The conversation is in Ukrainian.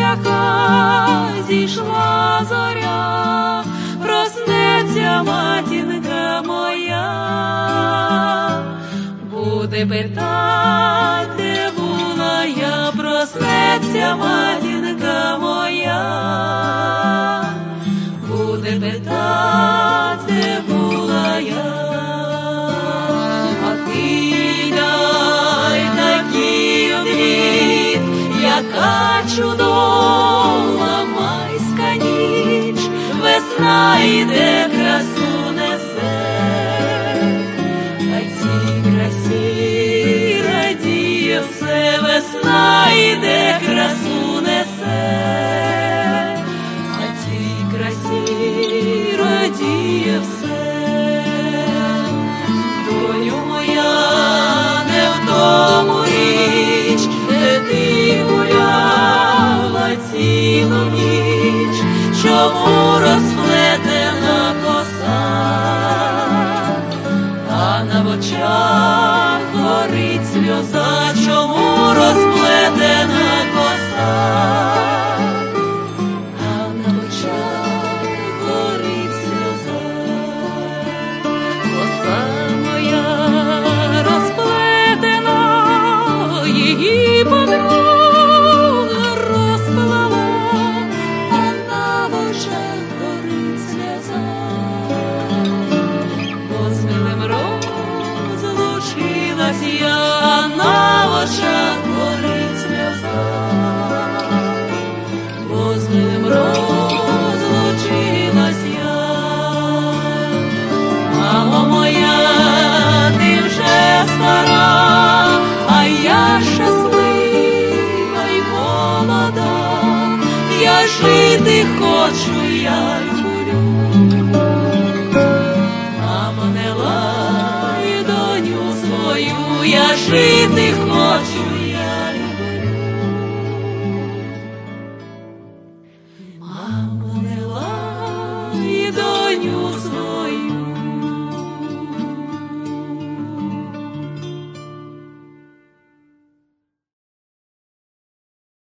яка зійшла зоря, проснеться матінка моя, буде питать, де була я, проснеться матінка моя, буде питать, де була я. А ти дай такий обід, яка чудова майська ніч, весна йде, красу несе, а цій красі радіє все, весна йде, красу несе, а цій красі радіє все. Доню моя, не в тому річ, де ти гуляла цілу ніч, чому розплетена коса, а на очах горить сльоза, чому розплетена коса, а на очах горить сльоза. Коса моя розплетена, її подруга розплела, а на очах горить сльоза. Бо з милим розлучилась я, а на очах горить сльоза. Бо з милим розлучилась я. Мамо моя, ти вже стара, а я щаслива й молода, я жити хочу, я люблю. Мамо, не лай доню свою, я жити хочу, я люблю. Мамо, не лай доню свою,